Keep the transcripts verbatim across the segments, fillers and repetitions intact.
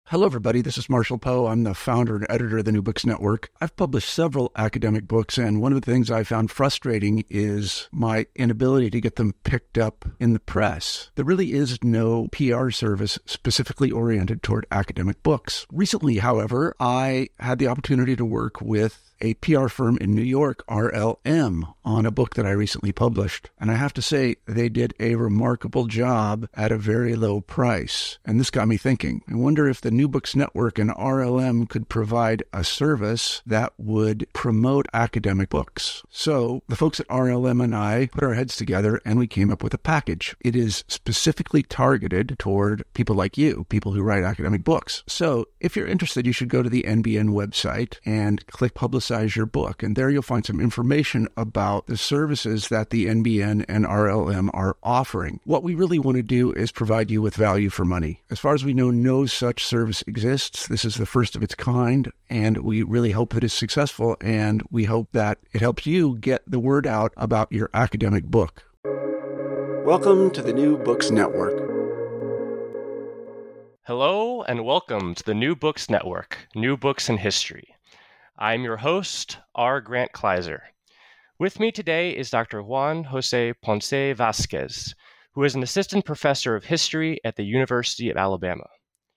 Hello, everybody. This is Marshall Poe. I'm the founder and editor of the New Books Network. I've published several academic books, and one of the things I found frustrating is my inability to get them picked up in the press. There really is no P R service specifically oriented toward academic books. Recently, however, I had the opportunity to work with a P R firm in New York, R L M, on a book that I recently published. And I have to say, they did a remarkable job at a very low price. And this got me thinking. I wonder if the New Books Network and R L M could provide a service that would promote academic books. So the folks at R L M and I put our heads together and we came up with a package. It is specifically targeted toward people like you, people who write academic books. So if you're interested, you should go to the N B N website and click Publicize your book. And there you'll find some information about the services that the N B N and R L M are offering. What we really want to do is provide you with value for money. As far as we know, no such service exists. This is the first of its kind, and we really hope that it's successful, and we hope that it helps you get the word out about your academic book. Welcome to the New Books Network. Hello, and welcome to the New Books Network, New Books in History. I'm your host, R. Grant Kleiser. With me today is Doctor Juan Jose Ponce Vasquez, who is an assistant professor of history at the University of Alabama.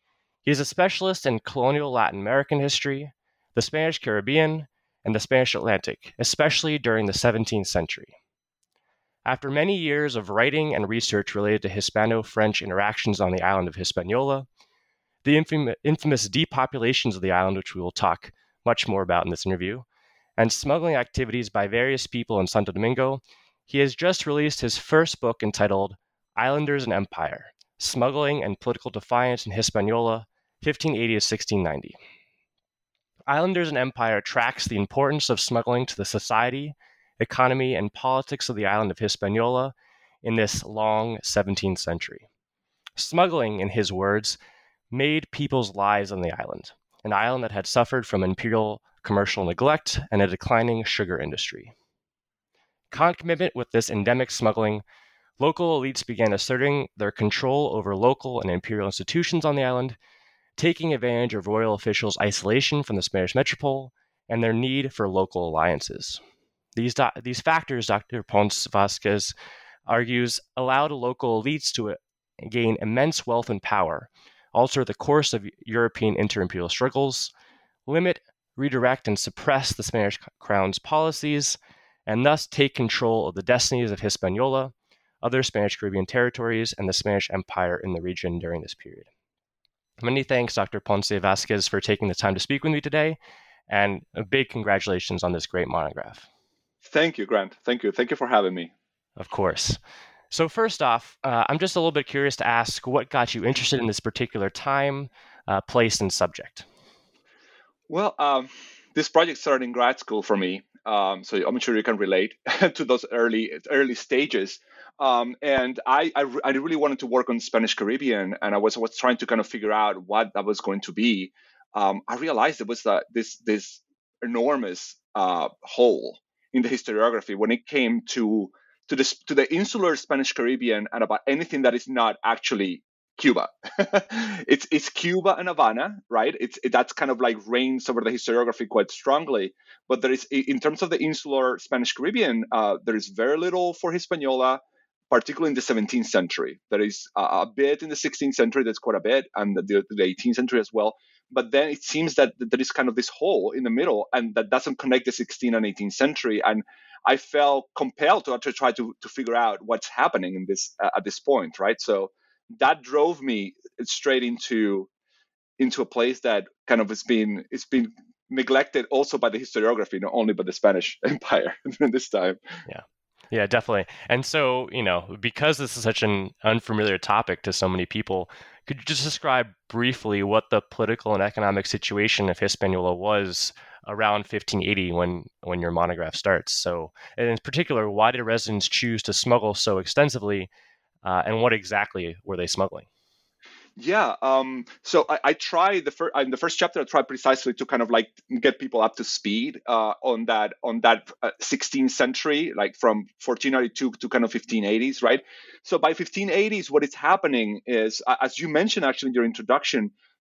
He is a specialist in colonial Latin American history, the Spanish Caribbean, and the Spanish Atlantic, especially during the seventeenth century. After many years of writing and research related to Hispano-French interactions on the island of Hispaniola, the infam- infamous depopulations of the island, which we will talk much more about in this interview, and smuggling activities by various people in Santo Domingo, he has just released his first book entitled Islanders and Empire, Smuggling and Political Defiance in Hispaniola, fifteen eighty to sixteen ninety. Islanders and Empire tracks the importance of smuggling to the society, economy, and politics of the island of Hispaniola in this long seventeenth century. Smuggling, in his words, made people's lives on the island, an island that had suffered from imperial commercial neglect and a declining sugar industry. Concomitant with this endemic smuggling, local elites began asserting their control over local and imperial institutions on the island, taking advantage of royal officials' isolation from the Spanish metropole and their need for local alliances. These, do- these factors, Doctor Ponce Vasquez argues, allowed local elites to uh, gain immense wealth and power, alter the course of European inter-imperial struggles, limit, redirect, and suppress the Spanish crown's policies, and thus take control of the destinies of Hispaniola, other Spanish Caribbean territories, and the Spanish Empire in the region during this period. Many thanks, Doctor Ponce Vasquez, for taking the time to speak with me today, and a big congratulations on this great monograph. Thank you, Grant. Thank you. Thank you for having me. Of course. So first off, uh, I'm just a little bit curious to ask what got you interested in this particular time, uh, place, and subject. Well, um, this project started in grad school for me, um, so I'm sure you can relate to those early early stages. Um, and I, I, I really wanted to work on Spanish Caribbean, and I was was trying to kind of figure out what that was going to be. Um, I realized it was uh, this this enormous uh, hole in the historiography when it came to to the to the insular Spanish Caribbean and about anything that is not actually Cuba. it's it's Cuba and Havana, right? It's it, that's kind of like reigns over the historiography quite strongly. But there is, in terms of the insular Spanish Caribbean, uh, there is very little for Hispaniola, particularly in the seventeenth century. There is a, a bit in the sixteenth century, that's quite a bit, and the, the eighteenth century as well. But then it seems that there is kind of this hole in the middle, and that doesn't connect the sixteenth and eighteenth century. And I felt compelled to actually try to, to figure out what's happening in this uh, at this point, right? So that drove me straight into into a place that kind of has been it's been neglected also by the historiography, not only by the Spanish Empire during this time. Yeah. Yeah, definitely. And so, you know, because this is such an unfamiliar topic to so many people, could you just describe briefly what the political and economic situation of Hispaniola was around fifteen eighty when, when your monograph starts? So, and in particular, why did residents choose to smuggle so extensively, uh, and what exactly were they smuggling? Yeah. Um, so I, I tried the first in the first chapter. I tried precisely to kind of like get people up to speed uh, on that on that uh, sixteenth century, like from fourteen ninety-two to kind of fifteen eighties, right? So by fifteen eighties, what is happening is, uh, as you mentioned actually in your introduction,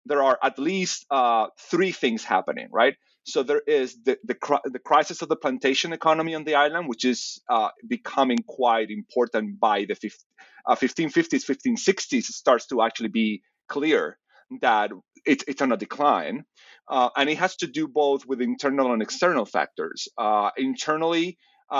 there are at least uh, three things happening, right? So there is the, the the crisis of the plantation economy on the island, which is uh, becoming quite important by the uh, fifteen fifties, fifteen sixties. It starts to actually be clear that it, it's on a decline. Uh, and it has to do both with internal and external factors. Uh, internally,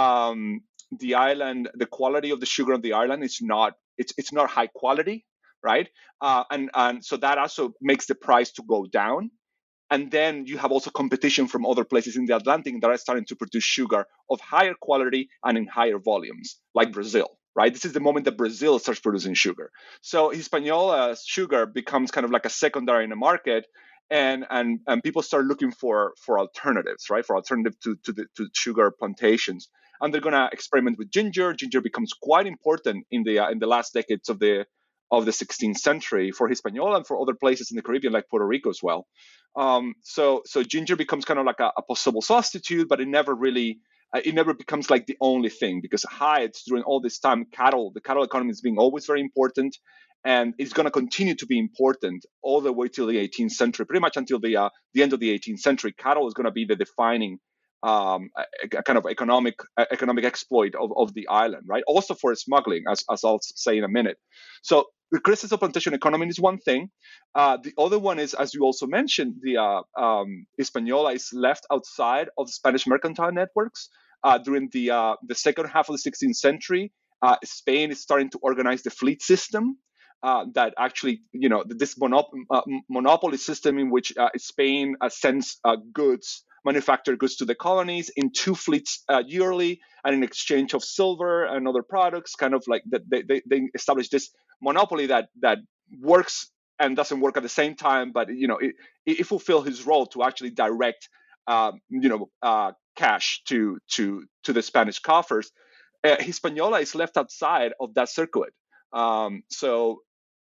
um, the island, the quality of the sugar on the island is not, it's, it's not high quality, right? Uh, and, and so that also makes the price to go down. And then you have also competition from other places in the Atlantic that are starting to produce sugar of higher quality and in higher volumes, like Brazil, right? This is the moment that Brazil starts producing sugar. So Hispaniola's sugar becomes kind of like a secondary in the market, and and and people start looking for for alternatives, right? For alternative to to the to sugar plantations, and they're gonna experiment with ginger. Ginger becomes quite important in the uh, in the last decades of the of the sixteenth century for Hispaniola and for other places in the Caribbean, like Puerto Rico as well. Um, so, so ginger becomes kind of like a, a possible substitute, but it never really, uh, it never becomes like the only thing, because hides during all this time, cattle, the cattle economy is being always very important, and it's going to continue to be important all the way till the eighteenth century, pretty much until the uh, the end of the eighteenth century. Cattle is going to be the defining um, a, a kind of economic uh, economic exploit of, of the island, right? Also for smuggling, as, as I'll say in a minute. So the crisis of plantation economy is one thing. Uh, the other one is, as you also mentioned, the uh, um, Hispaniola is left outside of Spanish mercantile networks. Uh, during the uh, the second half of the sixteenth century, uh, Spain is starting to organize the fleet system. Uh, that actually, you know, this monop- uh, monopoly system in which uh, Spain uh, sends uh, goods, manufactured goods to the colonies in two fleets uh, yearly, and in exchange of silver and other products, kind of like that they, they, they establish this monopoly that that works and doesn't work at the same time, but you know it, it fulfills his role to actually direct um, you know uh, cash to to to the Spanish coffers. Uh, Hispaniola is left outside of that circuit. Um, so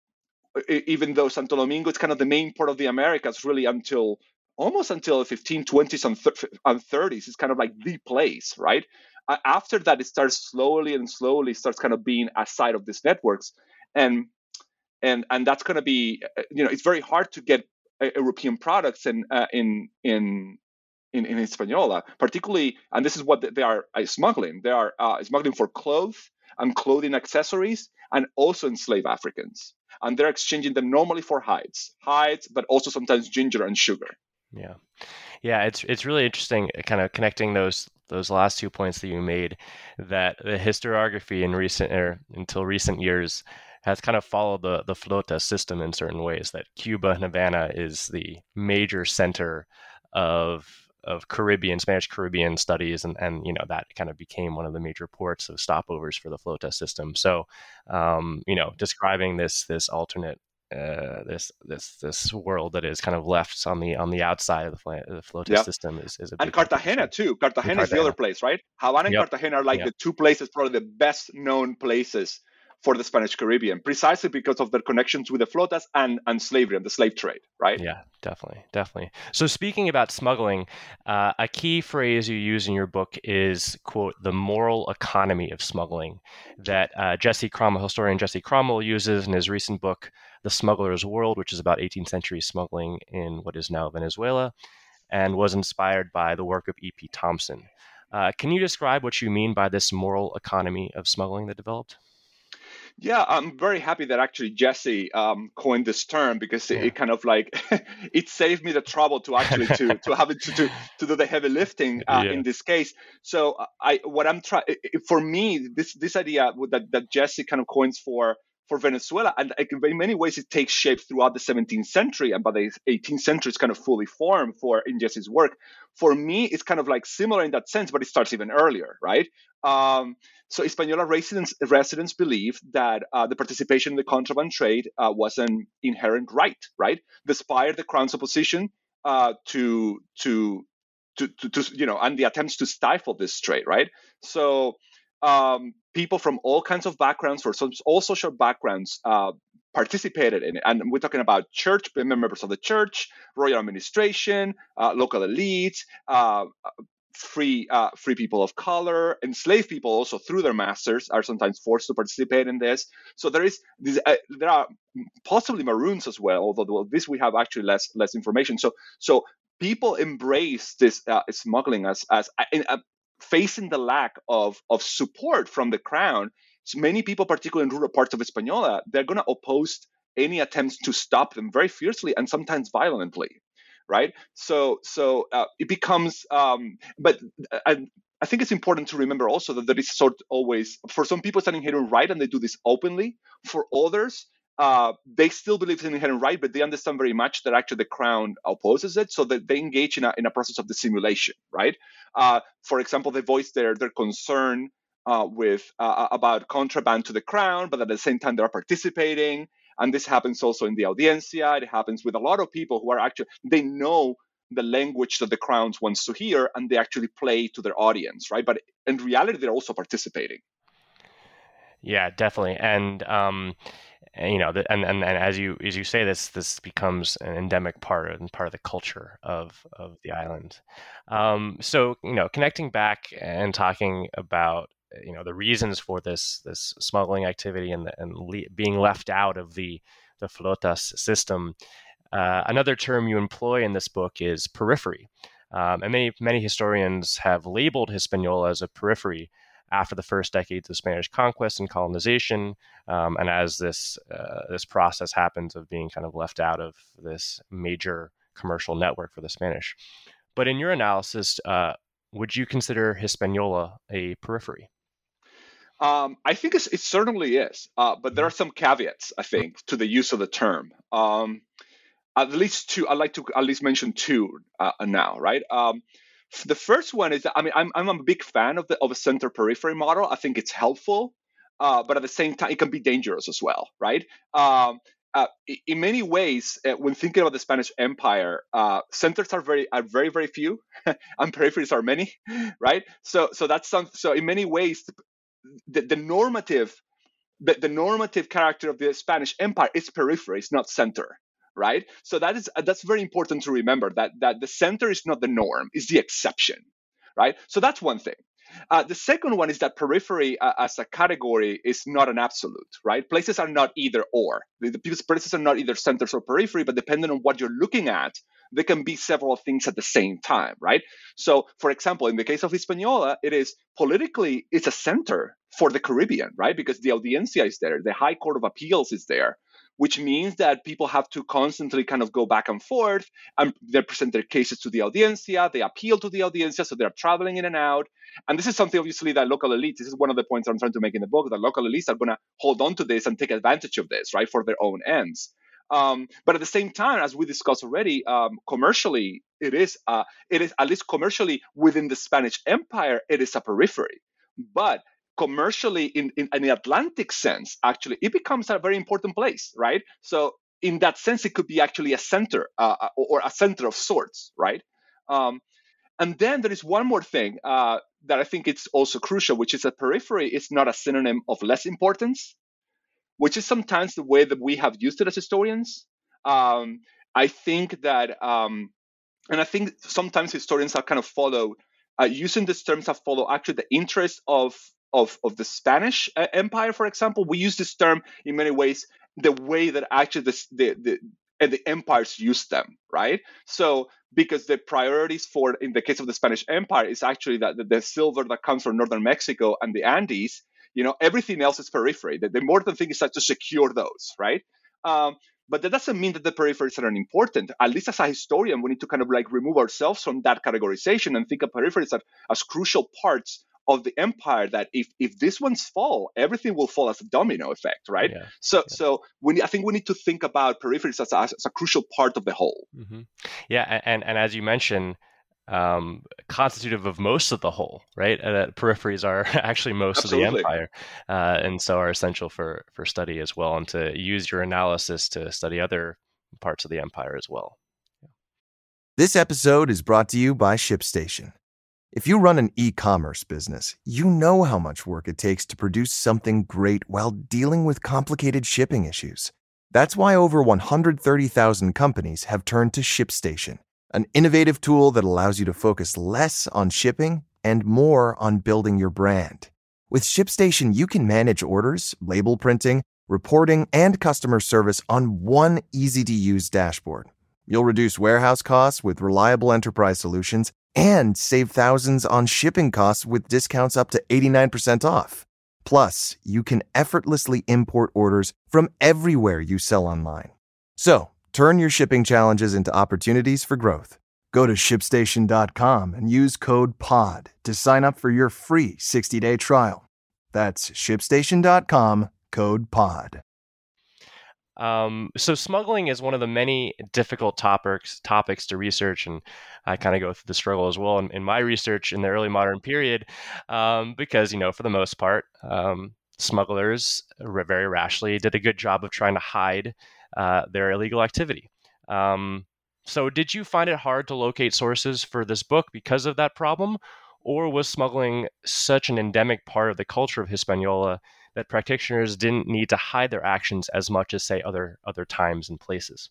even though Santo Domingo is kind of the main port of the Americas, really until almost until the fifteen twenties and thirties, it's kind of like the place, right? Uh, after that, it starts slowly and slowly starts kind of being aside of these networks, and and and that's going to be, you know, it's very hard to get uh, European products in uh, in in in in Hispaniola, particularly, and this is what they are uh, smuggling. They are uh, smuggling for clothes and clothing accessories, and also enslaved Africans. And they're exchanging them normally for hides, hides, but also sometimes ginger and sugar. Yeah, yeah, it's it's really interesting, kind of connecting those those last two points that you made, that the historiography in recent or until recent years has kind of followed the the flota system in certain ways. That Cuba and Havana is the major center of of Caribbean, Spanish Caribbean studies, and, and you know that kind of became one of the major ports of stopovers for the flota system. So, um, you know, describing this this alternate uh, this this this world that is kind of left on the on the outside of the, fl- the flota yeah. system is is a and Cartagena too. Cartagena, and is the other place, right? Havana and yep. Cartagena are like yep. the two places, probably the best known places for the Spanish Caribbean, precisely because of their connections with the flotas and, and slavery and the slave trade, right? Yeah, definitely, definitely. So speaking about smuggling, uh, a key phrase you use in your book is, quote, the moral economy of smuggling, that uh, Jesse Cromwell, historian Jesse Cromwell, uses in his recent book, The Smuggler's World, which is about eighteenth century smuggling in what is now Venezuela, and was inspired by the work of E P Thompson. Uh, can you describe what you mean by this moral economy of smuggling that developed? Yeah, I'm very happy that actually Jesse um, coined this term, because it, Yeah. it kind of like it saved me the trouble to actually to to have it to to, to do the heavy lifting uh, Yeah. in this case. So I what I'm trying for me this this idea that that Jesse kind of coins for for Venezuela, and in many ways it takes shape throughout the seventeenth century, and by the eighteenth century it's kind of fully formed for in Jesse's work. For me, it's kind of like similar in that sense, but it starts even earlier, right? Um, so Hispaniola residents residents believe that uh, the participation in the contraband trade uh, was an inherent right, right? Despite the crown's opposition uh, to, to to to to you know and the attempts to stifle this trade, right? So um, people from all kinds of backgrounds, for some all social backgrounds, uh, participated in it. And we're talking about church members of the church, royal administration, uh, local elites, uh, free uh, free people of color, enslaved people also through their masters are sometimes forced to participate in this. So there is this, uh, there are possibly Maroons as well, although well, this we have actually less less information. So so people embrace this uh, smuggling as as uh, uh, facing the lack of of support from the crown. So many people, particularly in rural parts of Hispaniola, they're going to oppose any attempts to stop them very fiercely and sometimes violently. Right, so so uh, it becomes, um, but I, I think it's important to remember also that there is sort of always, for some people it's an inherent right and they do this openly. For others, uh, they still believe it's an inherent right, but they understand very much that actually the crown opposes it, so that they engage in a in a process of dissimulation. Right, uh, for example, they voice their their concern uh, with uh, about contraband to the crown, but at the same time they are participating. And this happens also in the audiencia. It happens with a lot of people who are actually, they know the language that the crown wants to hear, and they actually play to their audience, right? But in reality, they're also participating. Yeah, definitely. And, um, and you know, the, and, and and as you as you say this, this becomes an endemic part and part of the culture of of the island. Um, so, you know, connecting back and talking about, you know, the reasons for this this smuggling activity and the, and le- being left out of the the flotas system. Uh, another term you employ in this book is periphery, um, and many many historians have labeled Hispaniola as a periphery after the first decades of Spanish conquest and colonization, um, and as this uh, this process happens of being kind of left out of this major commercial network for the Spanish. But in your analysis, uh, would you consider Hispaniola a periphery? Um, I think it's, it certainly is, uh, but there are some caveats, I think, to the use of the term. Um, at least two, I'd like to at least mention two uh, now, right? Um, the first one is that, I mean, I'm, I'm a big fan of the of a center periphery model. I think it's helpful, uh, but at the same time, it can be dangerous as well, right? Um, uh, in many ways, uh, when thinking about the Spanish Empire, uh, centers are very are very very few, and peripheries are many, right? So so that's some. So in many ways, the, the normative the, the normative character of the Spanish Empire is periphery, it's not center, right? So that is that's very important to remember, that that the center is not the norm, it's the exception, right? So that's one thing. Uh, the second one is that periphery uh, as a category is not an absolute, right? Places are not either or. The, the places are not either centers or periphery, but depending on what you're looking at, there can be several things at the same time, right? So, for example, in the case of Hispaniola, it is politically, it's a center for the Caribbean, right? Because the Audiencia is there, the High Court of Appeals is there, which means that people have to constantly kind of go back and forth, and they present their cases to the Audiencia, they appeal to the Audiencia, so they're traveling in and out. And this is something, obviously, that local elites, this is one of the points I'm trying to make in the book, that local elites are going to hold on to this and take advantage of this, right, for their own ends. Um, but at the same time, as we discussed already, um, commercially, it is, uh, it is, at least commercially within the Spanish Empire, it is a periphery. But commercially, in, in, in the Atlantic sense, actually, it becomes a very important place, right? So in that sense, it could be actually a center uh, or a center of sorts, right? Um, and then there is one more thing uh, that I think it's also crucial, which is that periphery is not a synonym of less importance, which is sometimes the way that we have used it as historians. Um, I think that, um, and I think sometimes historians have kind of followed, uh, using these terms have followed actually the interest of Of, of the Spanish uh, Empire, for example. We use this term in many ways the way that actually the, the, the, and the empires use them, right? So because the priorities for, in the case of the Spanish Empire, is actually that the, the silver that comes from northern Mexico and the Andes, you know, everything else is periphery. The, the important thing is like to secure those, right? Um, but that doesn't mean that the peripheries are unimportant. At least as a historian, we need to kind of like remove ourselves from that categorization and think of peripheries as, as crucial parts of the empire, that if if these ones fall, everything will fall as a domino effect, right? Yeah. So yeah. so we I think we need to think about peripheries as a, as a crucial part of the whole. Mm-hmm. Yeah, and and as you mentioned, um, constitutive of most of the whole, right? Uh, peripheries are actually most Absolutely. of the empire, uh, and so are essential for for study as well, and to use your analysis to study other parts of the empire as well. Yeah. This episode is brought to you by ShipStation. If you run an e-commerce business, you know how much work it takes to produce something great while dealing with complicated shipping issues. That's why over one hundred thirty thousand companies have turned to ShipStation. an innovative tool that allows you to focus less on shipping and more on building your brand. With ShipStation, you can manage orders, label printing, reporting, and customer service on one easy-to-use dashboard. You'll reduce warehouse costs with reliable enterprise solutions and save thousands on shipping costs with discounts up to eighty-nine percent off. Plus, you can effortlessly import orders from everywhere you sell online. So, turn your shipping challenges into opportunities for growth. Go to ShipStation dot com and use code POD to sign up for your free sixty-day trial. That's ShipStation dot com, code POD. Um, so smuggling is one of the many difficult topics topics to research, and I kind of go through the struggle as well in, in my research in the early modern period, um, because, you know, for the most part, um, smugglers very rashly did a good job of trying to hide uh, their illegal activity. Um, so did you find it hard to locate sources for this book because of that problem, or was smuggling such an endemic part of the culture of Hispaniola that practitioners didn't need to hide their actions as much as, say, other other times and places?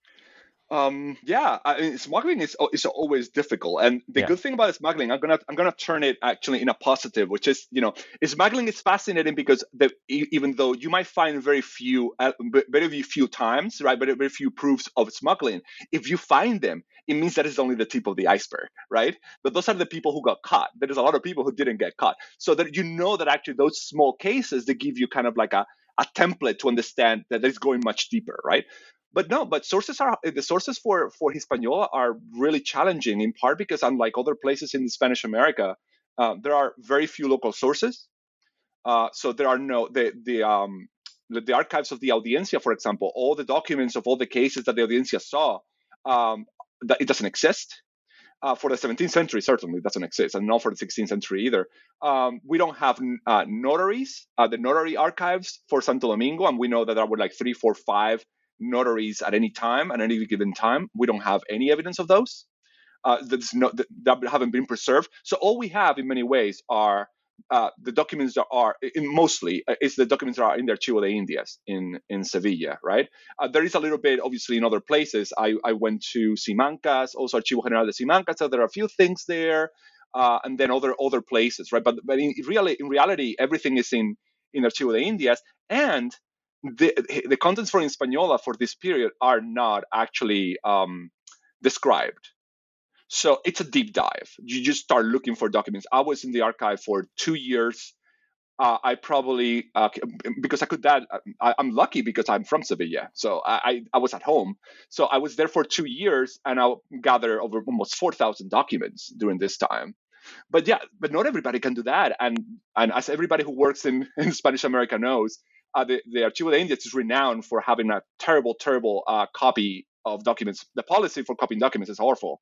Um, yeah, I mean, smuggling is is always difficult, and the Yeah. good thing about smuggling, I'm gonna I'm gonna turn it actually in a positive, which is, you know, smuggling is fascinating because the, e- even though you might find very few, uh, v- very few times, right, very very few proofs of smuggling, if you find them, it means that it's only the tip of the iceberg, right? But those are the people who got caught. There is a lot of people who didn't get caught, so that you know that actually those small cases, they give you kind of like a a template to understand that it's going much deeper, right? But no, but sources are the sources for for Hispaniola are really challenging, in part because unlike other places in Spanish America, uh, there are very few local sources. Uh, so there are no the the um the, the archives of the Audiencia, for example, all the documents of all the cases that the Audiencia saw, um, that it doesn't exist. Uh, for the seventeenth century, certainly doesn't exist, and not for the sixteenth century either. Um, we don't have uh, notaries, uh, the notary archives for Santo Domingo, and we know that there were like three, four, five notaries at any time, at any given time. We don't have any evidence of those. Uh, that's no, that, that haven't been preserved. So all we have, in many ways, are uh, the documents that are in, mostly uh, is the documents that are in the Archivo de Indias in in Sevilla, right? Uh, there is a little bit, obviously, in other places. I, I went to Simancas, also Archivo General de Simancas. So there are a few things there, uh, and then other other places, right? But but in really, in reality, everything is in in Archivo de Indias, and the the contents for Hispaniola for this period are not actually um, described. So it's a deep dive. You just start looking for documents. I was in the archive for two years. Uh, I probably uh, because I could that I, I'm lucky because I'm from Sevilla, so I, I I was at home. So I was there for two years, and I gathered over almost four thousand documents during this time. But yeah, but not everybody can do that, and and as everybody who works in, in Spanish America knows, uh, the the Archivo de Indias is renowned for having a terrible, terrible uh, copy of documents. The policy for copying documents is awful.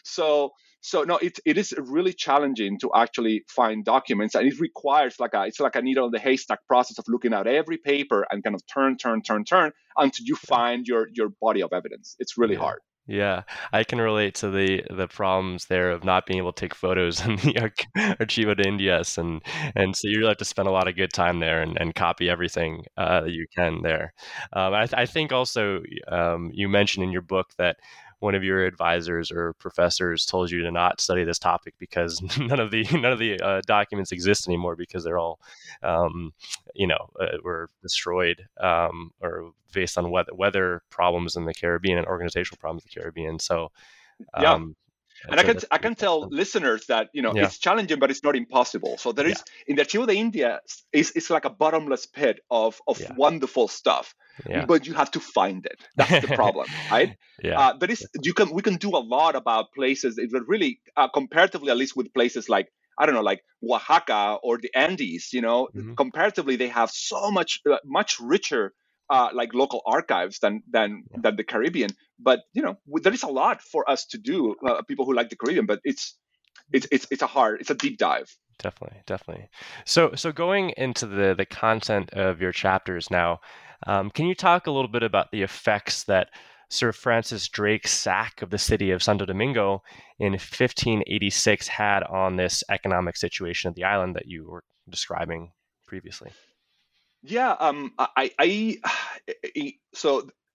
So so no, it it is really challenging to actually find documents, and it requires like a it's like a needle in the haystack process of looking at every paper and kind of turn, turn, turn, turn until you find your your body of evidence. It's really Yeah. hard. Yeah, I can relate to the the problems there of not being able to take photos in the Arch- Archivo de Indias, and and so you really have to spend a lot of good time there and, and copy everything uh, that you can there. Um, I, I think also um, you mentioned in your book that one of your advisors or professors told you to not study this topic because none of the none of the uh, documents exist anymore because they're all, um, you know, uh, were destroyed um, or based on weather weather problems in the Caribbean and organizational problems in the Caribbean. So, Yeah. um, And I that's a- can that's I pretty can tell fascinating. listeners that you know Yeah. it's challenging, but it's not impossible. So there is in the Archivo de India is it's like a bottomless pit of of Yeah. wonderful stuff, Yeah. but you have to find it. That's the problem, right? Yeah. Uh, there is you can we can do a lot about places that are really uh, comparatively, at least with places like I don't know, like Oaxaca or the Andes. You know, Mhm. comparatively they have so much uh, much richer. Uh, like local archives than than Yeah. than the Caribbean, but you know w- there is a lot for us to do. Uh, people who like the Caribbean, but it's it's it's it's a hard, it's a deep dive. Definitely, definitely. So, so going into the the content of your chapters now, um, can you talk a little bit about the effects that Sir Francis Drake's sack of the city of Santo Domingo in fifteen eighty-six had on this economic situation of the island that you were describing previously? Yeah, um, I, I, I so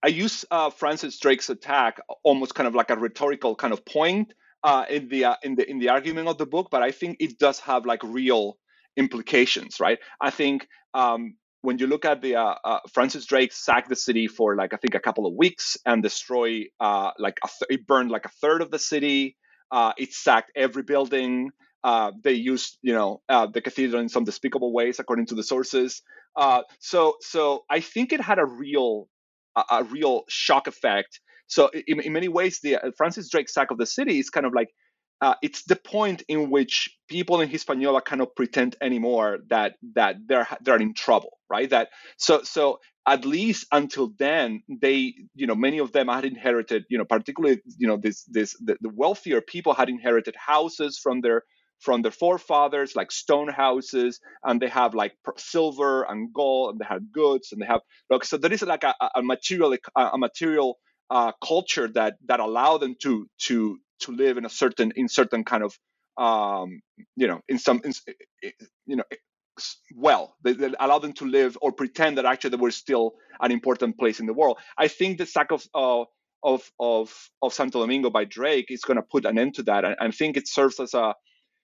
I use uh, Francis Drake's attack almost kind of like a rhetorical kind of point uh, in the uh, in the in the argument of the book, but I think it does have like real implications, right? I think um, when you look at the uh, uh, Francis Drake sacked the city for like I think a couple of weeks and destroy uh, like a th- it burned like a third of the city. Uh, it sacked every building. Uh, they used, you know, uh, the cathedral in some despicable ways, according to the sources. Uh, so, so I think it had a real, a, a real shock effect. So, in, in many ways, the uh, Francis Drake sack of the city is kind of like uh, it's the point in which people in Hispaniola cannot pretend anymore that that they're they're in trouble, right? That so so. At least until then, they, you know, many of them had inherited, you know, particularly, you know, this, this, the, the wealthier people had inherited houses from their, from their forefathers, like stone houses, and they have like silver and gold, and they have goods, and they have, look, so there is like a, a material, a material uh, culture that that allow them to to to live in a certain, in certain kind of, um, you know, in some, in, you know. well they, they allow them to live or pretend that actually they were still an important place in the world. I think the sack of uh, of of of Santo Domingo by Drake is going to put an end to that. I, I think it serves as a,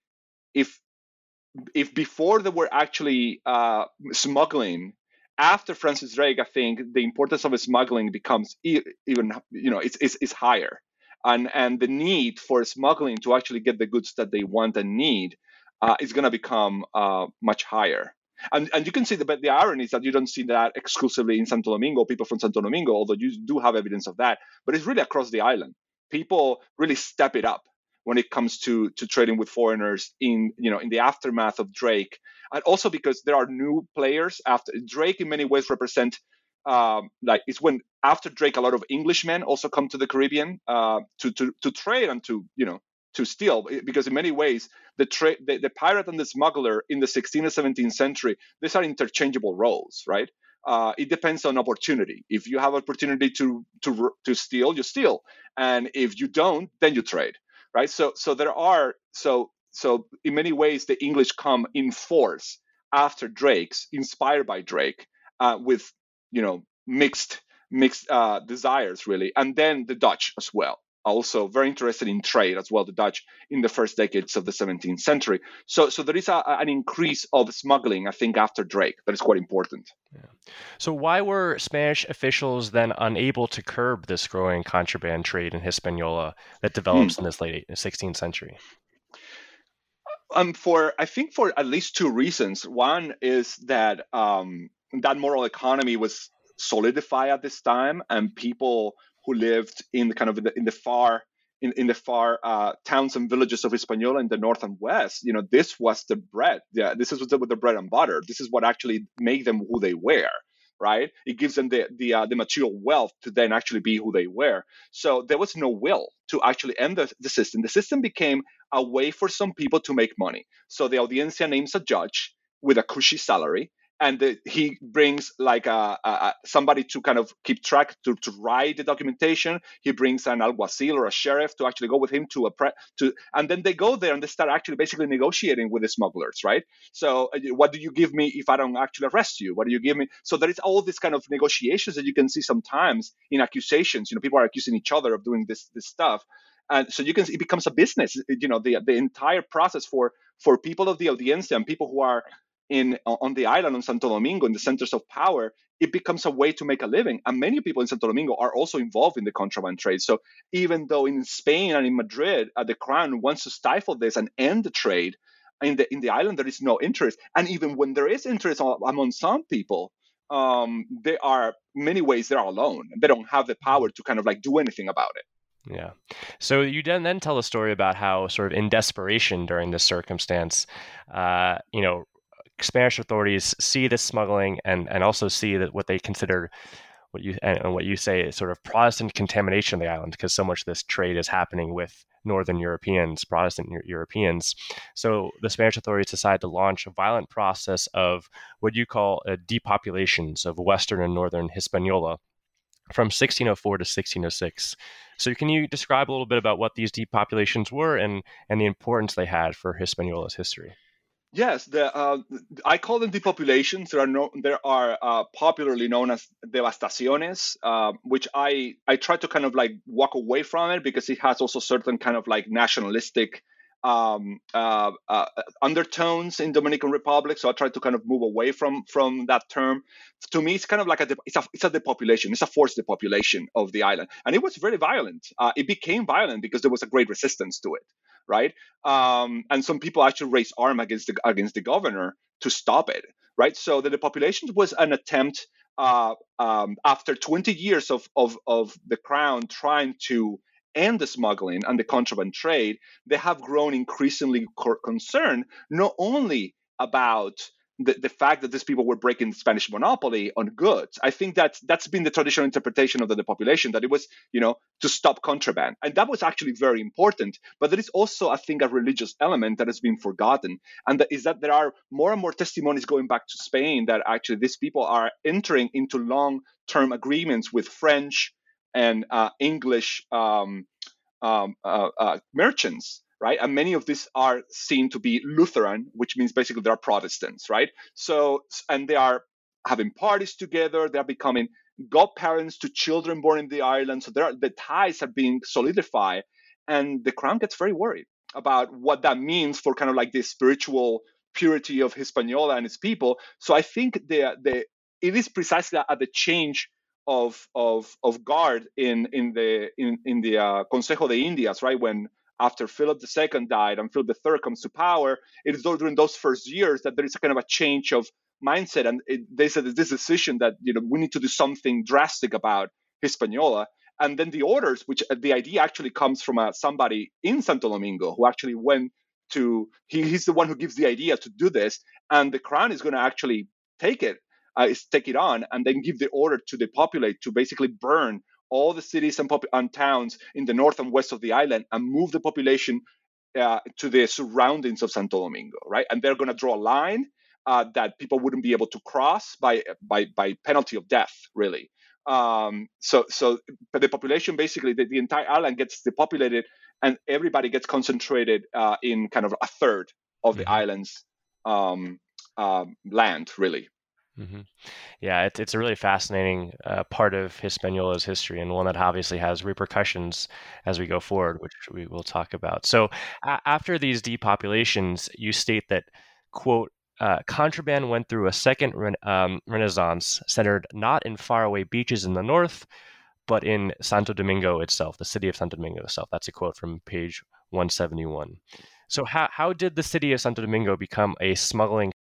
if if before they were actually uh, smuggling, after Francis Drake, I think the importance of smuggling becomes e- even, you know, it's, it's it's higher, and and the need for smuggling to actually get the goods that they want and need uh, is going to become uh, much higher. And and you can see the but the irony is that you don't see that exclusively in Santo Domingo, people from Santo Domingo, although you do have evidence of that, but it's really across the island. People really step it up when it comes to to trading with foreigners in, you know, in the aftermath of Drake, and also because there are new players after Drake. In many ways, represent um, like it's when after Drake, a lot of Englishmen also come to the Caribbean uh, to to to trade and to, you know, to steal, because in many ways the, tra- the the pirate and the smuggler in the sixteenth and seventeenth century, these are interchangeable roles, right? Uh, it depends on opportunity. If you have opportunity to to to steal, you steal, and if you don't, then you trade, right? So so there are so so in many ways the English come in force after Drake's, inspired by Drake, uh, with, you know, mixed mixed uh, desires really, and then the Dutch as well. Also very interested in trade as well, the Dutch in the first decades of the seventeenth century. So, so there is a, an increase of smuggling, I think, after Drake. That is quite important. Yeah. So why were Spanish officials then unable to curb this growing contraband trade in Hispaniola that develops hmm. in this late sixteenth century? Um, for I think for at least two reasons. One is that um, that moral economy was solidified at this time, and people who lived in the kind of in the, in the far in, in the far uh, towns and villages of Hispaniola in the north and west, you know, this was the bread. Yeah, this is what the, the bread and butter. This is what actually made them who they were. Right? It gives them the the, uh, the material wealth to then actually be who they were. So there was no will to actually end the, the system. The system became a way for some people to make money. So the audiencia names a judge with a cushy salary, and the, he brings like a, a somebody to kind of keep track, to, to write the documentation. He brings an alguacil or a sheriff to actually go with him to a pre, to, and then they go there and they start actually basically negotiating with the smugglers, right? So what do you give me if I don't actually arrest you? What do you give me? So there is all this kind of negotiations that you can see sometimes in accusations. You know, people are accusing each other of doing this this stuff. And so you can, it becomes a business, you know, the the entire process for for people of the audiencia and people who are in on the island on Santo Domingo, in the centers of power, it becomes a way to make a living. And many people in Santo Domingo are also involved in the contraband trade. So even though in Spain and in Madrid, uh, the crown wants to stifle this and end the trade, in the in the island there is no interest. And even when there is interest among some people, um, they are many ways they are alone. They don't have the power to kind of like do anything about it. Yeah. So you then, then tell a story about how sort of in desperation during this circumstance, uh, you know, Spanish authorities see this smuggling and, and also see that what they consider what you and what you say is sort of Protestant contamination of the island, because so much of this trade is happening with Northern Europeans, Protestant Europeans. So the Spanish authorities decide to launch a violent process of what you call uh, depopulations of Western and Northern Hispaniola from sixteen oh four to sixteen oh six. So can you describe a little bit about what these depopulations were and, and the importance they had for Hispaniola's history? Yes, the uh, I call them depopulations. There are no, there are uh, popularly known as devastaciones, uh, which I I try to kind of like walk away from it because it has also certain kind of like nationalistic um, uh, uh, undertones in Dominican Republic. So I try to kind of move away from from that term. To me, it's kind of like a it's a it's a depopulation. It's a forced depopulation of the island, and it was very violent. Uh, it became violent because there was a great resistance to it, right? Um, and some people actually raised arm against the against the governor to stop it, right? So the depopulation was an attempt uh, um, after twenty years of, of of the crown trying to end the smuggling and the contraband trade. They have grown increasingly co- concerned not only about the, the fact that these people were breaking the Spanish monopoly on goods. I think that that's been the traditional interpretation of the depopulation, that it was, you know, to stop contraband. And that was actually very important. But there is also, I think, a religious element that has been forgotten. And that is that there are more and more testimonies going back to Spain that actually these people are entering into long-term agreements with French and uh, English um, um, uh, uh, merchants, right? And many of these are seen to be Lutheran, which means basically they're Protestants, right? So, and they are having parties together. They're becoming godparents to children born in the island. So there are, the ties are being solidified, and the crown gets very worried about what that means for kind of like the spiritual purity of Hispaniola and its people. So I think the the it is precisely at the change of of of guard in in the in in the uh, Consejo de Indias, right? When after Philip the Second died and Philip the Third comes to power, it is during those first years that there is a kind of a change of mindset, and it, they said this decision that, you know, we need to do something drastic about Hispaniola. And then the orders, which uh, the idea actually comes from uh, somebody in Santo Domingo who actually went to he, he's the one who gives the idea to do this, and the crown is going to actually take it uh, is take it on and then give the order to depopulate, to basically burn all the cities and, pop- and towns in the north and west of the island and move the population uh, to the surroundings of Santo Domingo, right? And they're going to draw a line uh, that people wouldn't be able to cross by by by penalty of death, really. Um, so so the population, basically the, the entire island gets depopulated, and everybody gets concentrated uh, in kind of a third of the Mm-hmm. island's um, um, land, really. Mm-hmm. Yeah, it, it's a really fascinating uh, part of Hispaniola's history, and one that obviously has repercussions as we go forward, which we will talk about. So, a- after these depopulations, you state that, quote, uh, contraband went through a second re- um, renaissance centered not in faraway beaches in the north, but in Santo Domingo itself, the city of Santo Domingo itself. That's a quote from page one seventy-one. So, how, how did the city of Santo Domingo become a smuggling?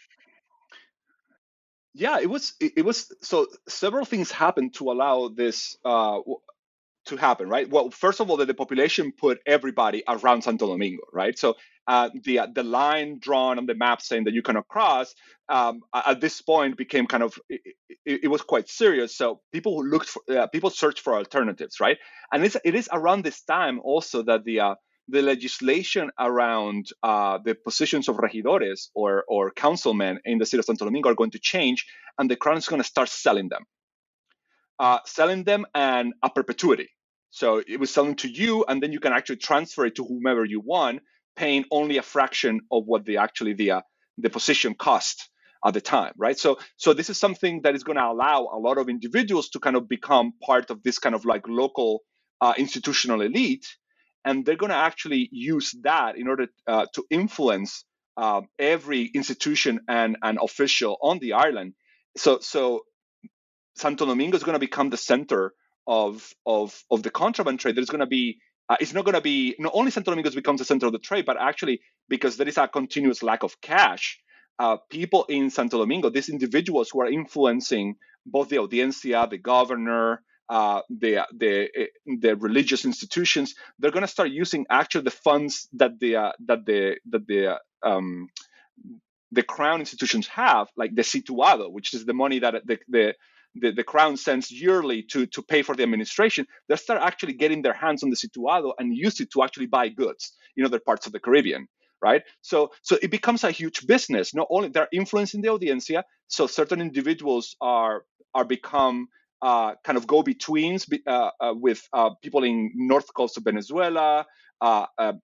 Yeah, it was it, it was so several things happened to allow this uh, to happen, right? Well, first of all, the, the population put everybody around Santo Domingo, right? So uh, the uh, the line drawn on the map saying that you cannot cross um, at this point became kind of it, it, it was quite serious. So people who looked for uh, people searched for alternatives, right? And it's, it is around this time also that the uh, the legislation around uh, the positions of regidores or or councilmen in the city of Santo Domingo are going to change, and the crown is going to start selling them uh, selling them and a perpetuity. So it was selling to you, and then you can actually transfer it to whomever you want, paying only a fraction of what the actually the uh, the position cost at the time, right? So so this is something that is going to allow a lot of individuals to kind of become part of this kind of like local uh, institutional elite, and they're going to actually use that in order uh, to influence uh, every institution and and official on the island. So so Santo Domingo is going to become the center of of of the contraband trade. There's going to be uh, it's not going to be not only Santo Domingo becomes the center of the trade, but actually because there is a continuous lack of cash, uh, people in Santo Domingo, these individuals who are influencing both the audiencia, the governor, uh, the the the religious institutions, they're going to start using actually the funds that the uh, that the that the um, the crown institutions have, like the situado, which is the money that the, the the, the crown sends yearly to, to pay for the administration. They start actually getting their hands on the situado and use it to actually buy goods in other parts of the Caribbean, right? So so it becomes a huge business. Not only they're influencing the audiencia, so certain individuals are are become uh, kind of go-betweens uh, uh, with uh, people in north coast of Venezuela, uh, uh,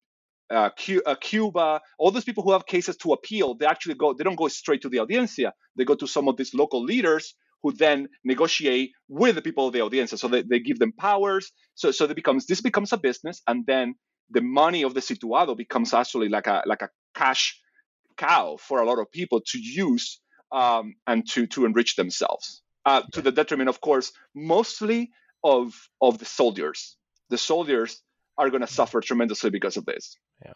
uh, Cu- uh, Cuba, all those people who have cases to appeal, they actually go, they don't go straight to the audiencia. They go to some of these local leaders who then negotiate with the people of the audiencia. So they, they give them powers. So so it becomes this becomes a business, and then the money of the situado becomes actually like a like a cash cow for a lot of people to use um, and to to enrich themselves. Uh, to the detriment, of course, mostly of of the soldiers. The soldiers are going to suffer tremendously because of this. Yeah.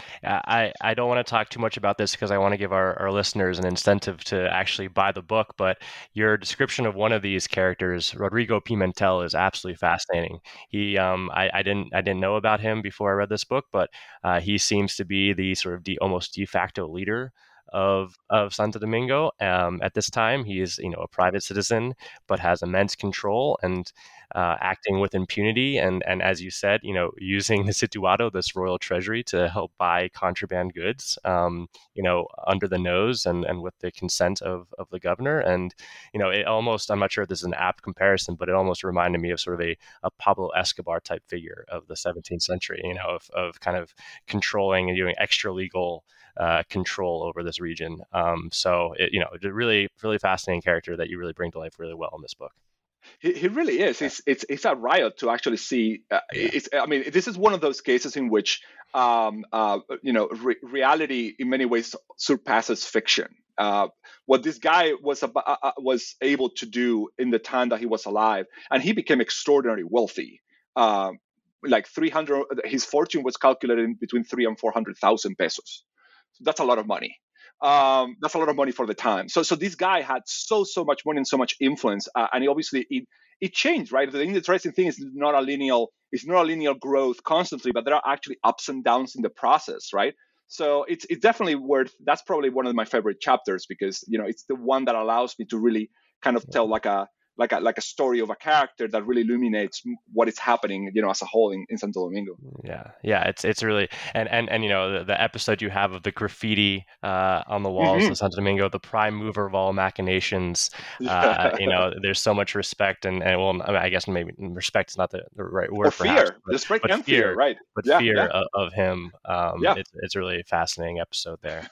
I, I don't want to talk too much about this because I want to give our, our listeners an incentive to actually buy the book, but your description of one of these characters, Rodrigo Pimentel, is absolutely fascinating. He um I, I didn't I didn't know about him before I read this book, but uh, he seems to be the sort of de, almost de facto leader of of Santo Domingo. Um, at this time, he is you know a private citizen, but has immense control and uh, acting with impunity. And and as you said, you know, using the Situado, this royal treasury, to help buy contraband goods, um, you know, under the nose and, and with the consent of of the governor. And you know, it almost, I'm not sure if this is an apt comparison, but it almost reminded me of sort of a, a Pablo Escobar type figure of the seventeenth century. You know, of of kind of controlling and doing extra legal Uh, control over this region. Um, so, it, you know, it's a really, really fascinating character that you really bring to life really well in this book. He, he really is. Yeah. It's, it's it's a riot to actually see. Uh, yeah. It's. I mean, this is one of those cases in which, um, uh, you know, re- reality in many ways surpasses fiction. Uh, what this guy was uh, was able to do in the time that he was alive, and he became extraordinarily wealthy. Uh, like three hundred, his fortune was calculated in between three and four hundred thousand pesos. That's a lot of money. Um, that's a lot of money for the time. So, so this guy had so so much money and so much influence, uh, and he obviously it it changed, right? The interesting thing is not a linear, it's not a linear growth constantly, but there are actually ups and downs in the process, right? So it's it's definitely worth. That's probably one of my favorite chapters because you know it's the one that allows me to really kind of tell like a like a like a story of a character that really illuminates what is happening, you know, as a whole in, in Santo Domingo. Yeah, yeah, it's it's really and and and you know the, the episode you have of the graffiti uh, on the walls mm-hmm. of Santo Domingo, the prime mover of all machinations. Uh, you know, there's so much respect and and well, I, mean, I guess maybe respect is not the, the right word. Or fear, perhaps, but, respect but and fear, fear, right? But yeah, fear yeah. Of, of him. Um, yeah. it's it's a really fascinating episode there.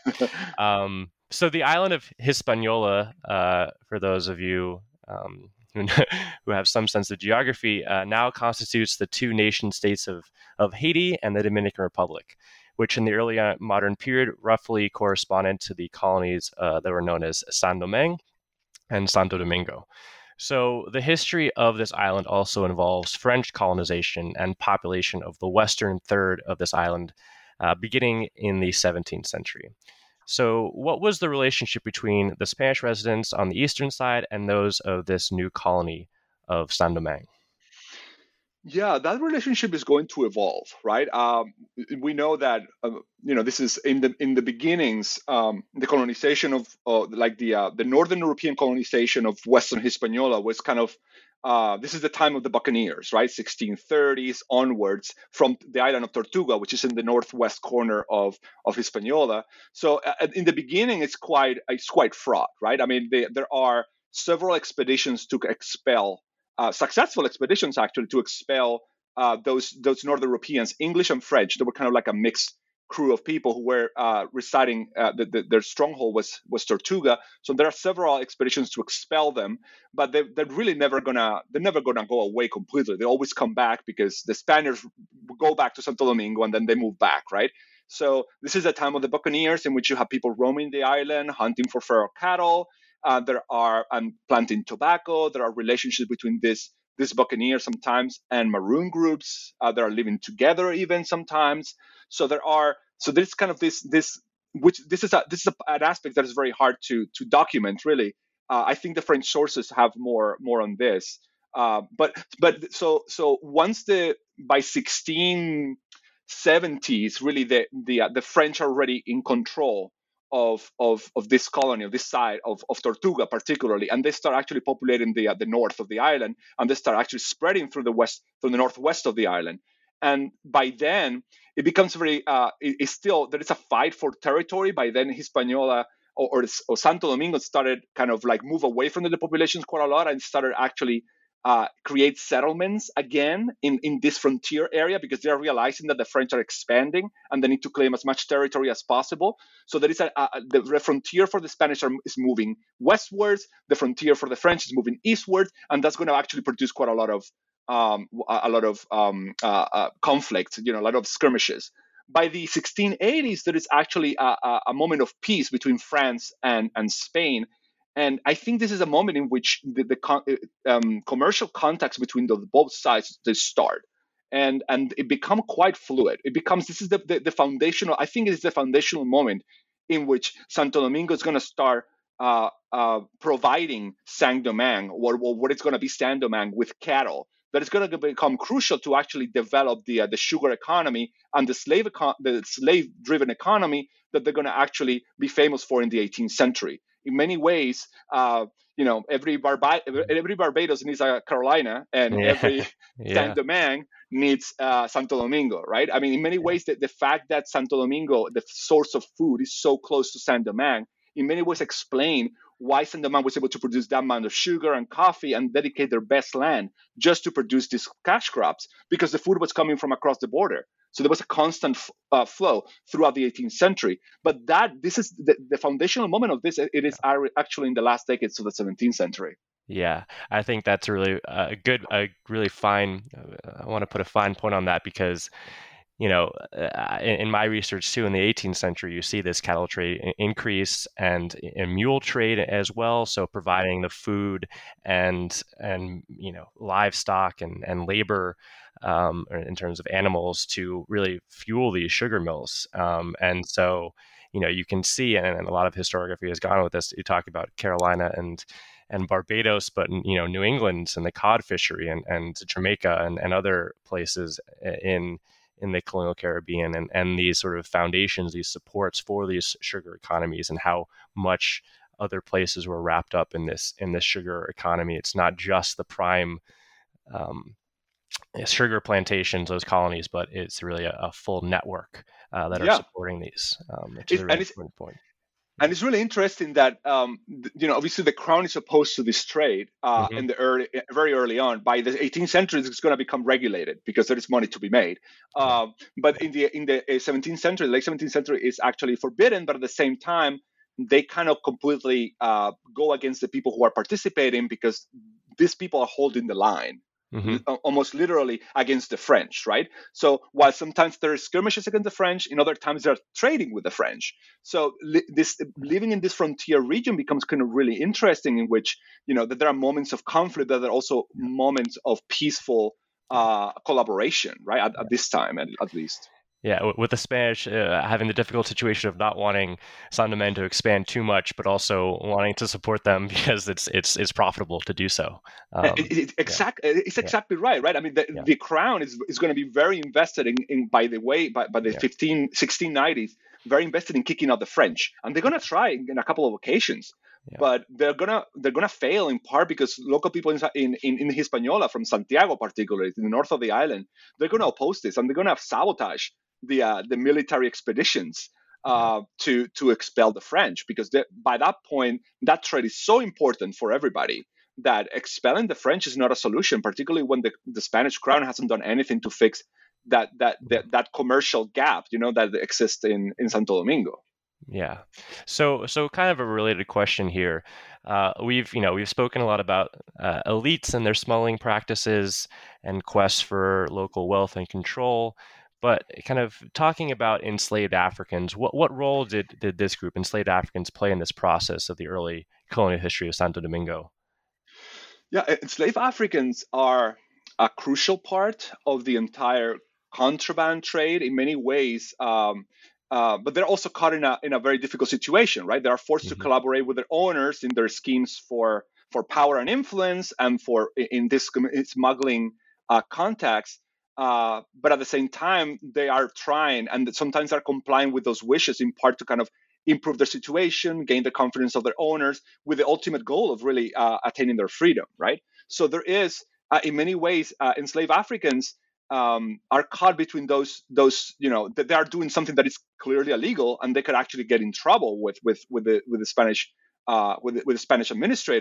um, so the island of Hispaniola, uh, for those of you. Um, who have some sense of geography, uh, now constitutes the two nation states of, of Haiti and the Dominican Republic, which in the early modern period roughly corresponded to the colonies uh, that were known as Saint-Domingue and Santo Domingo. So the history of this island also involves French colonization and population of the western third of this island, uh, beginning in the seventeenth century. So what was the relationship between the Spanish residents on the eastern side and those of this new colony of Saint-Domingue? Yeah, that relationship is going to evolve, right? Um, we know that uh, you know this is in the in the beginnings, um, the colonization of uh, like the uh, the northern European colonization of Western Hispaniola was kind of uh, this is the time of the Buccaneers, right? sixteen thirties onwards from the island of Tortuga, which is in the northwest corner of of Hispaniola. So uh, in the beginning, it's quite it's quite fraught, right? I mean, they, there are several expeditions to expel. Uh, successful expeditions actually to expel uh, those those Northern Europeans, English and French. They were kind of like a mixed crew of people who were uh, residing. Uh, the, the, their stronghold was was Tortuga. So there are several expeditions to expel them, but they, they're really never gonna they're never gonna go away completely. They always come back because the Spaniards go back to Santo Domingo and then they move back, right? So this is a time of the Buccaneers in which you have people roaming the island, hunting for feral cattle. Uh, there are um, planting tobacco. There are relationships between this this buccaneer sometimes and maroon groups uh, that are living together even sometimes. So there are so there's kind of this this which this is a this is a, an aspect that is very hard to to document really. Uh, I think the French sources have more more on this. Uh, but but so so once the by sixteen seventies really the the uh, the French are already in control. Of, of of this colony, of this side of, of Tortuga particularly, and they start actually populating the uh, the north of the island, and they start actually spreading through the west, through the northwest of the island. And by then, it becomes very. Uh, it, it's still there is a fight for territory. By then, Hispaniola or, or, or Santo Domingo started kind of like move away from the populations quite a lot, and started actually uh, create settlements again in, in this frontier area because they are realizing that the French are expanding and they need to claim as much territory as possible. So there is a, a the frontier for the Spanish are, is moving westwards, the frontier for the French is moving eastward, and that's going to actually produce quite a lot of um, a lot of um, uh, uh, conflict, you know, a lot of skirmishes. By the sixteen eighties, there is actually a, a, a moment of peace between France and, and Spain. And I think this is a moment in which the, the um, commercial contacts between the both sides they start, and and it become quite fluid. It becomes this is the, the, the foundational. I think it is the foundational moment in which Santo Domingo is going to start uh, uh, providing Saint-Domingue, or, or what it's going to be Saint-Domingue, with cattle. That is going to become crucial to actually develop the uh, the sugar economy and the slave econ- the slave driven economy that they're going to actually be famous for in the eighteenth century. In many ways, uh, you know, every Barba- every Barbados needs a Carolina, and Yeah. every Yeah. Saint-Domingue needs uh, Santo Domingo, right? I mean, in many ways, the, the fact that Santo Domingo, the source of food, is so close to Saint-Domingue, in many ways explain why Saint-Domingue was able to produce that amount of sugar and coffee and dedicate their best land just to produce these cash crops, because the food was coming from across the border. So there was a constant uh, flow throughout the eighteenth century. But that this is the, the foundational moment of this. It is actually in the last decades of the seventeenth century. Yeah, I think that's really a good, a really fine. I want to put a fine point on that because, you know, uh, in, in my research too, in the eighteenth century, you see this cattle trade increase and, and mule trade as well. So providing the food and and you know livestock and and labor um, in terms of animals to really fuel these sugar mills. Um, and so you know you can see, and, and a lot of historiography has gone with this. You talk about Carolina and and Barbados, but you know New England and the cod fishery and and Jamaica and, and other places in in the colonial Caribbean, and, and these sort of foundations, these supports for these sugar economies, and how much other places were wrapped up in this in this sugar economy. It's not just the prime um, sugar plantations, those colonies, but it's really a, a full network uh, that are Yeah. supporting these, um, which is It- a really and it's- important point. And it's really interesting that um, th- you know obviously the crown is opposed to this trade uh, Mhm. in the early, very early on. By the eighteenth century, it's going to become regulated because there is money to be made. Uh, but in the in the uh, seventeenth century, late seventeenth century, is actually forbidden. But at the same time, they kind of completely uh, go against the people who are participating because these people are holding the line. Mhm. L- almost literally against the French, right? So while sometimes there are skirmishes against the French, in other times they're trading with the French. So li- this living in this frontier region becomes kind of really interesting, in which you know that there are moments of conflict, that there are also moments of peaceful uh, collaboration, right? At, at this time, at, at least. Yeah, w- with the Spanish uh, having the difficult situation of not wanting Saint-Domingue to expand too much, but also wanting to support them because it's it's it's profitable to do so. Um, It- it- exact, It's exactly right, right? I mean, the, Yeah. the crown is, is going to be very invested in, in by the way, by, by the Yeah. fifteen, sixteen nineties, very invested in kicking out the French, and they're going to try in a couple of occasions, Yeah. but they're gonna they're gonna fail in part because local people in in, in, in Hispaniola, from Santiago particularly, in the north of the island, they're going to oppose this, and they're going to sabotage the uh, the military expeditions uh, to to expel the French, because they, by that point, that trade is so important for everybody that expelling the French is not a solution, particularly when the, the Spanish crown hasn't done anything to fix that that that, that commercial gap, you know, that exists in, in Santo Domingo. Yeah. So, so kind of a related question here. Uh, we've, you know, we've spoken a lot about uh, elites and their smuggling practices and quests for local wealth and control, but kind of talking about enslaved Africans, what what role did did this group, enslaved Africans, play in this process of the early colonial history of Santo Domingo? Yeah, enslaved Africans are a crucial part of the entire contraband trade in many ways. Um, uh, but they're also caught in a in a very difficult situation, right? They are forced to Mhm. collaborate with their owners in their schemes for for power and influence, and for in this smuggling uh, context. Uh, but at the same time, they are trying, and sometimes are complying with those wishes, in part to kind of improve their situation, gain the confidence of their owners, with the ultimate goal of really uh, attaining their freedom, right? So there is, uh, in many ways, uh, enslaved Africans um, are caught between those, those, you know, that they are doing something that is clearly illegal, and they could actually get in trouble with with with the with the Spanish uh, with the, with the Spanish administrators.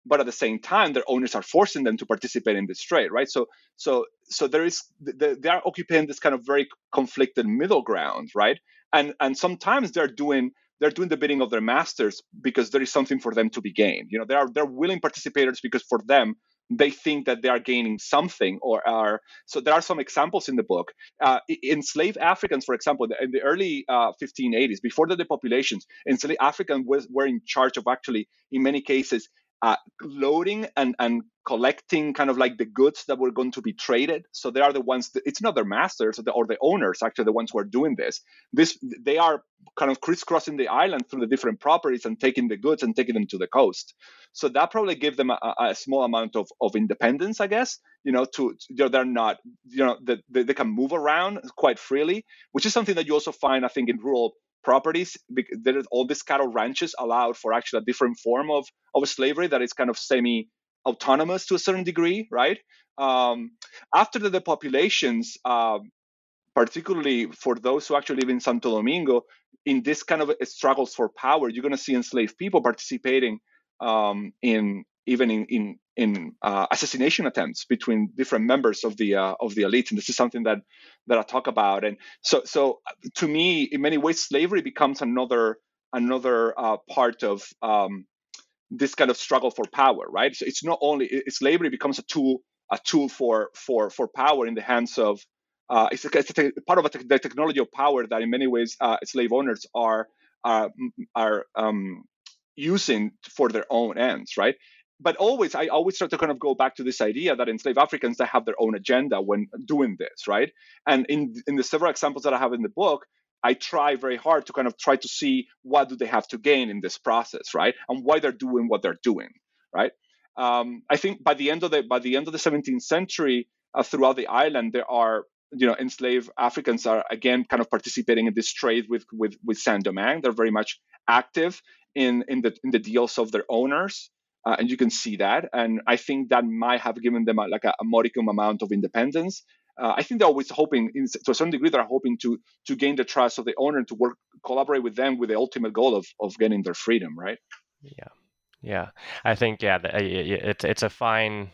but at the same time, their owners are forcing them to participate in this trade, right? So, so, so there is they are occupying this kind of very conflicted middle ground, right? And and sometimes they're doing they're doing the bidding of their masters because there is something for them to be gained. You know, they are they're willing participators because for them they think that they are gaining something or are. So there are some examples in the book. Uh, enslaved Africans, for example, in the early uh, fifteen eighties, before the depopulations, enslaved Africans was, were in charge of actually, in many cases, uh, loading and, and collecting kind of like the goods that were going to be traded. So they are the ones, that, it's not their masters or the, or the owners, actually the ones who are doing this. This They are kind of crisscrossing the island through the different properties and taking the goods and taking them to the coast. So that probably gave them a, a small amount of, of independence, I guess, you know, to, you know, they're not, you know, they, they can move around quite freely, which is something that you also find, I think, in rural properties. There is all these cattle ranches allowed for actually a different form of, of slavery that is kind of semi autonomous to a certain degree, right? Um, after the depopulations, um, particularly for those who actually live in Santo Domingo, in this kind of struggles for power, you're going to see enslaved people participating um, in even in in, in uh, assassination attempts between different members of the uh, of the elite, and this is something that that I talk about. And so, so to me, in many ways, slavery becomes another another uh, part of um, this kind of struggle for power, right? So it's not only it, slavery becomes a tool a tool for for for power in the hands of uh, it's, a, it's a te- part of a te- the technology of power that in many ways uh, slave owners are uh, are um, using for their own ends, right? But always, I always try to kind of go back to this idea that enslaved Africans, they have their own agenda when doing this, right? And in in the several examples that I have in the book, I try very hard to kind of try to see what do they have to gain in this process, right? And why they're doing what they're doing, right? Um, I think by the end of the by the end of the seventeenth century, uh, throughout the island, there are you know enslaved Africans are again kind of participating in this trade with with with Saint-Domingue. They're very much active in in the in the deals of their owners, uh, and you can see that. And I think that might have given them a, like a, a modicum amount of independence. Uh, I think they're always hoping, in, to a certain degree, they're hoping to to gain the trust of the owner and to work, collaborate with them with the ultimate goal of of getting their freedom, right? Yeah, yeah. I think yeah, it's it's a fine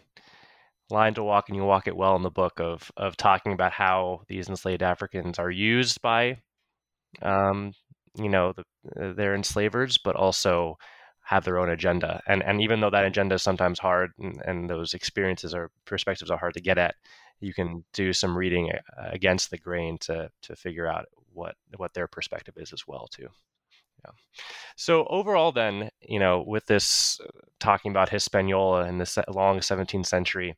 line to walk, and you walk it well in the book of of talking about how these enslaved Africans are used by, um, you know, the, their enslavers, but also have their own agenda. And and even though that agenda is sometimes hard, and, and those experiences or perspectives are hard to get at, you can do some reading against the grain to to figure out what what their perspective is as well too. Yeah. So overall, then, you know, with this uh, talking about Hispaniola in the long seventeenth century,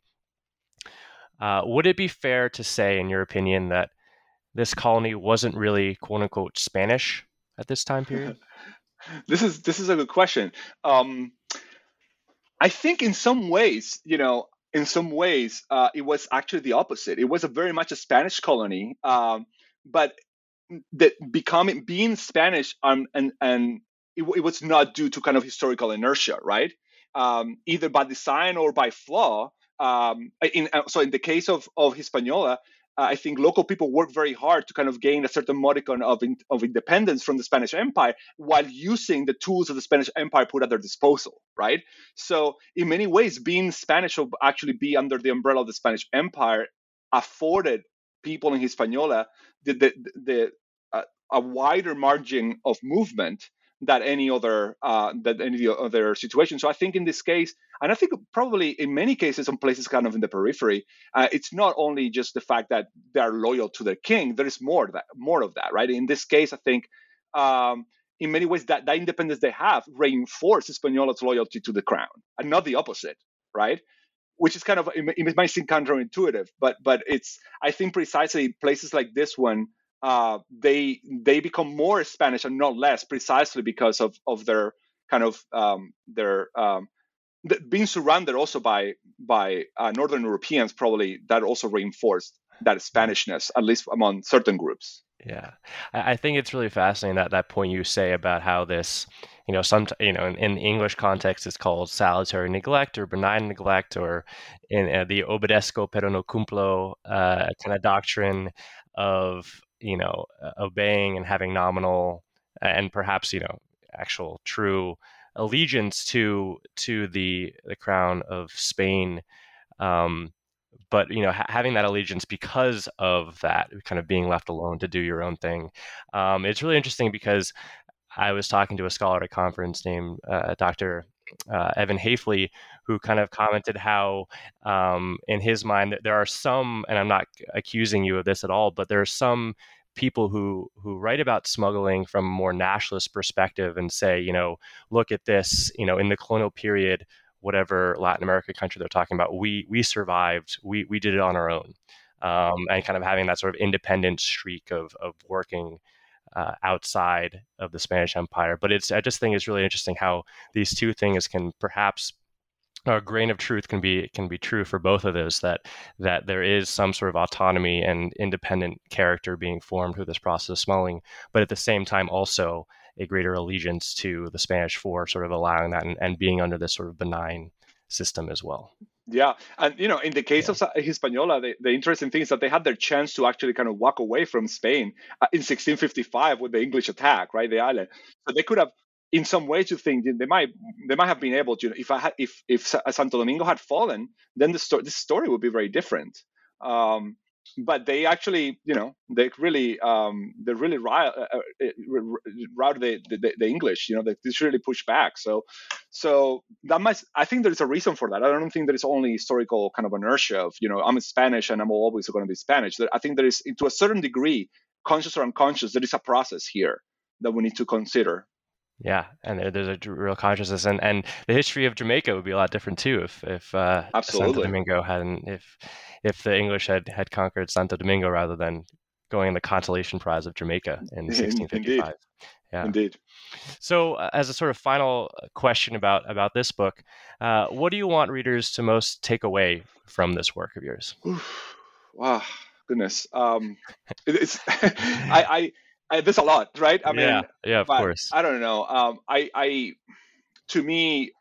uh, would it be fair to say, in your opinion, that this colony wasn't really "quote unquote" Spanish at this time period? This is this is a good question. Um, I think in some ways, you know, in some ways, uh, it was actually the opposite. It was a very much a Spanish colony, um, but the becoming being Spanish um, and and it, it was not due to kind of historical inertia, right? Um, either by design or by flaw. Um, in, so in the case of of Hispaniola, uh, I think local people worked very hard to kind of gain a certain modicum of in, of independence from the Spanish Empire while using the tools of the Spanish Empire put at their disposal, right? So in many ways, being Spanish or actually be under the umbrella of the Spanish Empire afforded people in Hispaniola the the, the uh, a wider margin of movement than any other uh, than any other situation. So I think in this case, and I think probably in many cases, some places kind of in the periphery, uh, it's not only just the fact that they are loyal to their king. There is more that more of that, right? In this case, I think um, in many ways that that independence they have reinforced Hispaniola's loyalty to the crown, and not the opposite, right? Which is kind of it might seem counterintuitive, but but it's I think precisely places like this one. Uh, they they become more Spanish and not less, precisely because of, of their kind of um, their um, th- being surrounded also by by uh, Northern Europeans. Probably that also reinforced that Spanishness, at least among certain groups. Yeah, I think it's really fascinating that that point you say about how this, you know, some you know in, in the English context it's called salutary neglect or benign neglect, or in uh, the obedezco pero no cumplo uh, kind of doctrine of you know, uh, obeying and having nominal and perhaps, you know, actual true allegiance to to the the crown of Spain. Um, but you know, ha- having that allegiance because of that, kind of being left alone to do your own thing. Um, it's really interesting because I was talking to a scholar at a conference named uh, Doctor Uh, Evan Hafley, who kind of commented how, um, in his mind, that there are some, and I'm not accusing you of this at all, but there are some people who who write about smuggling from a more nationalist perspective and say, you know, look at this, you know, in the colonial period, whatever Latin American country they're talking about, we we survived, we we did it on our own, um, and kind of having that sort of independent streak of of working uh, outside of the Spanish Empire. But it's I just think it's really interesting how these two things can perhaps a grain of truth can be can be true for both of those, that that there is some sort of autonomy and independent character being formed through this process of smuggling, but at the same time also a greater allegiance to the Spanish for sort of allowing that and, and being under this sort of benign system as well. Yeah, and you know, in the case Yeah. of Sa- Hispaniola, the, the interesting thing is that they had their chance to actually kind of walk away from Spain uh, in sixteen fifty-five with the English attack, right, the island. So they could have, in some ways, you think they might they might have been able to. If I had, if if Sa- Santo Domingo had fallen, then the story this story would be very different. Um, but they actually, you know, they really um, they really ri- uh, uh, routed the, the the English. You know, they this really pushed back. So. So that must, I think there is a reason for that. I don't think there is only historical kind of inertia of, you know, I'm Spanish and I'm always going to be Spanish. I think there is, to a certain degree, conscious or unconscious, there is a process here that we need to consider. Yeah, and there, there's a real consciousness, and, and the history of Jamaica would be a lot different too if if uh, Absolutely. Santo Domingo hadn't if if the English had, had conquered Santo Domingo rather than going in the Consolation Prize of Jamaica in sixteen fifty-five. Indeed. Yeah. Indeed. So, uh, as a sort of final question about about this book, uh, what do you want readers to most take away from this work of yours? Oof. Wow, goodness. Um, it's I, I, I, there's a lot, right? I yeah, mean, yeah, of but course. I don't know. Um, I, I, to me,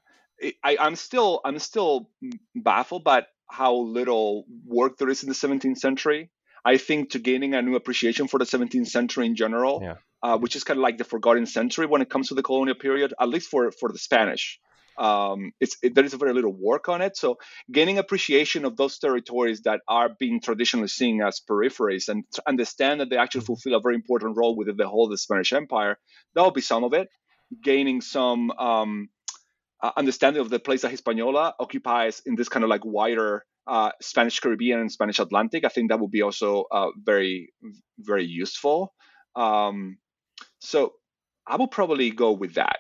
I, I'm still, I'm still baffled by how little work there is in the seventeenth century. I think to gaining a new appreciation for the seventeenth century in general, Yeah. uh, which is kind of like the forgotten century when it comes to the colonial period, at least for for the Spanish. Um, it's it, there is very little work on it. So gaining appreciation of those territories that are being traditionally seen as peripheries and to understand that they actually fulfill a very important role within the whole of the Spanish Empire, that will be some of it. Gaining some um, uh, understanding of the place that Hispaniola occupies in this kind of like wider uh, Spanish Caribbean and Spanish Atlantic, I think that would be also uh, very, very useful. Um, so I will probably go with that.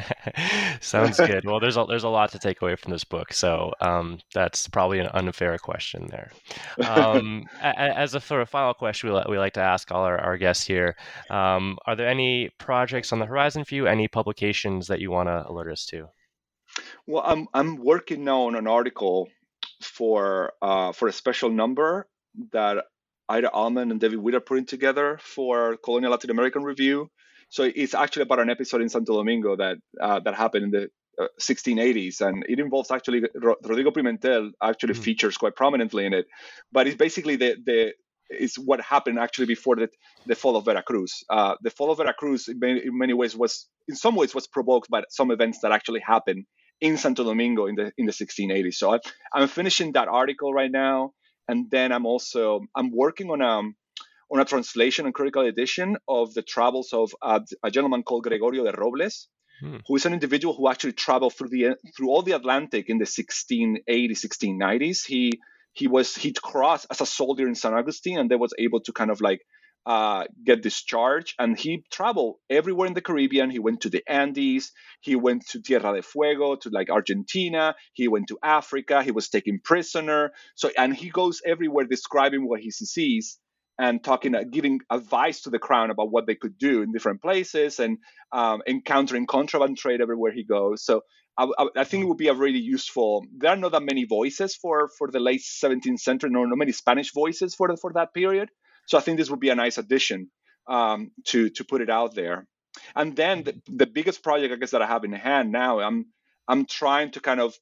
Sounds good. Well, there's a, there's a lot to take away from this book, so um, that's probably an unfair question there. Um, a- as a sort of final question, we, li- we like to ask all our, our guests here: um, are there any projects on the horizon for you? Any publications that you want to alert us to? Well, I'm I'm working now on an article for uh, for a special number that Ida Alman and David Witt are putting together for Colonial Latin American Review. So it's actually about an episode in Santo Domingo that uh, that happened in the uh, sixteen eighties, and it involves actually Ro- Rodrigo Pimentel actually Mhm. features quite prominently in it. But it's basically the the is what happened actually before the, the fall of Veracruz. Uh, the fall of Veracruz, in many, in many ways, was in some ways was provoked by some events that actually happened in Santo Domingo in the in the sixteen eighties. So I, I'm finishing that article right now, and then I'm also I'm working on a on a translation and critical edition of the travels of uh, a gentleman called Gregorio de Robles, Hmm. who is an individual who actually traveled through the through all the Atlantic in the sixteen eighties, sixteen nineties. He he was he crossed as a soldier in San Agustin, and they was able to kind of like uh, get discharged. And he traveled everywhere in the Caribbean. He went to the Andes. He went to Tierra de Fuego, to like Argentina. He went to Africa. He was taken prisoner. So and he goes everywhere describing what he sees and talking, uh, giving advice to the crown about what they could do in different places, and um, encountering contraband trade everywhere he goes. So I, I, I think it would be a really useful. There are not that many voices for for the late seventeenth century, nor not many Spanish voices for the, for that period. So I think this would be a nice addition um, to to put it out there. And then the, the biggest project, I guess, that I have in hand now, I'm I'm trying to kind of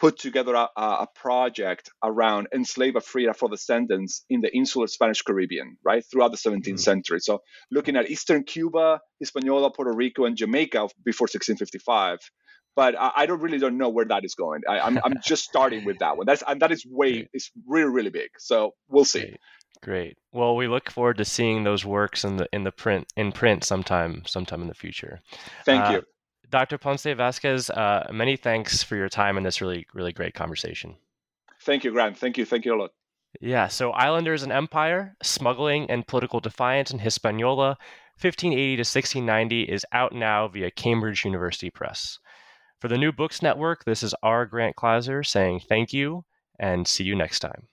put together a, a project around enslaved free Afro-descendants in the insular Spanish Caribbean, right, throughout the seventeenth mm-hmm. century. So looking at Eastern Cuba, Hispaniola, Puerto Rico, and Jamaica before sixteen fifty-five. But I, I don't really don't know where that is going. I, I'm I'm just starting with that one. That's and that is way Great. It's really really big. So we'll see. Great. Great. Well, we look forward to seeing those works in the in the print in print sometime sometime in the future. Thank uh, you, Doctor Ponce Vasquez. Uh, many thanks for your time in this really really great conversation. Thank you, Grant. Thank you. Thank you a lot. Yeah. So, Islanders and Empire: Smuggling and Political Defiance in Hispaniola, fifteen eighty to sixteen ninety, is out now via Cambridge University Press. For the New Books Network, this is R. Grant Kleiser saying thank you and see you next time.